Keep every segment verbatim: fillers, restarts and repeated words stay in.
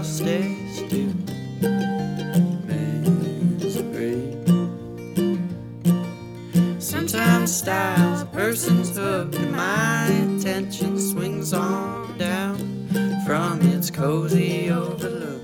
stays to misery. Sometimes styles, a person's hook, and my attention swings on down from its cozy overlook.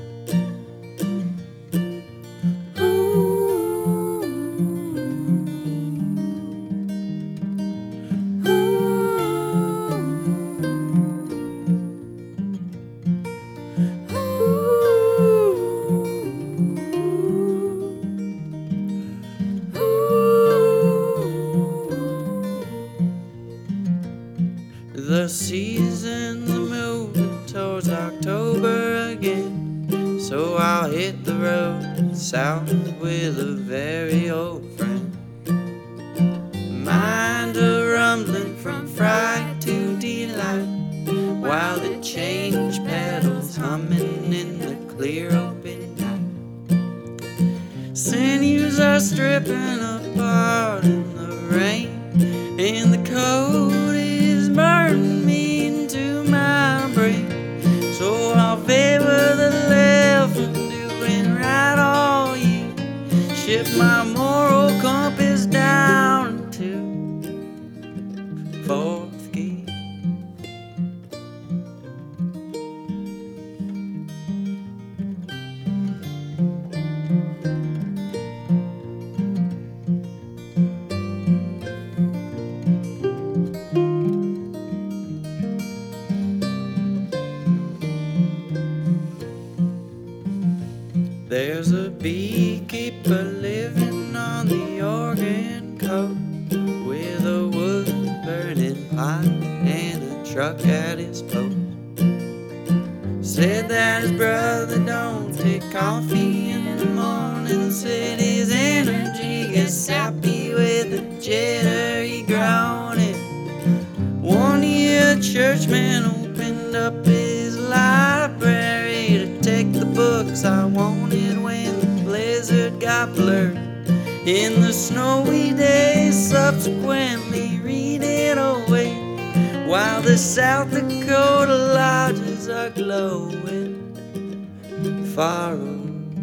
The seasons are moving towards October again, so I'll hit the road south with a very old friend. Mind a rumbling from fright to delight, while the change pedals humming in the clear open night. Sinews are stripping apart in the rain, and the cold is burning me into my brain. So I'll favor the left and doing right all year, shift my moral compass down to fourth gear. There's a beekeeper living on the Oregon coast, with a wood-burning pot and a truck at his post. Said that his brother don't take coffee in the morning, said his energy gets sappy with a jittery groaning. One year a churchman opened up his library to take the books I wanted when the blizzard got blurred. In the snowy days subsequently read it away, while the South Dakota lodges are glowing far away.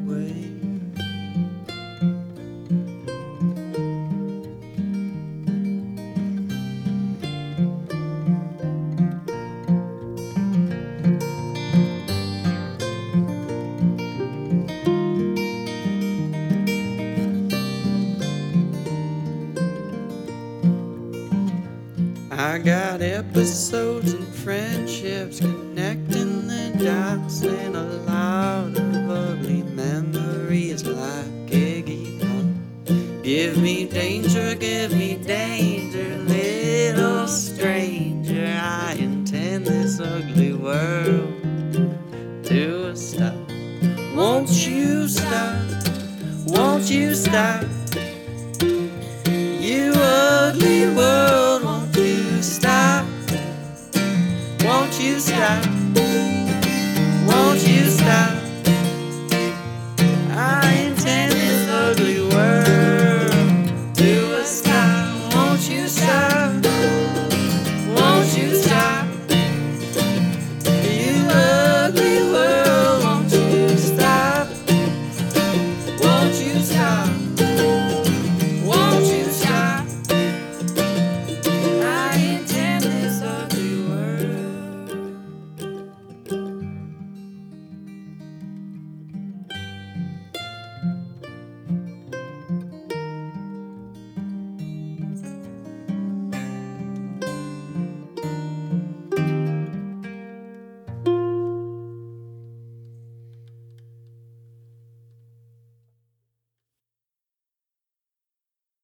I got episodes and friendships connecting the dots, and a lot of ugly memories like a guitar. Give me danger, give me danger, little stranger. I intend this ugly world to a stop. Won't you stop? Won't you stop? You ugly world, won't you stop? Won't you stop?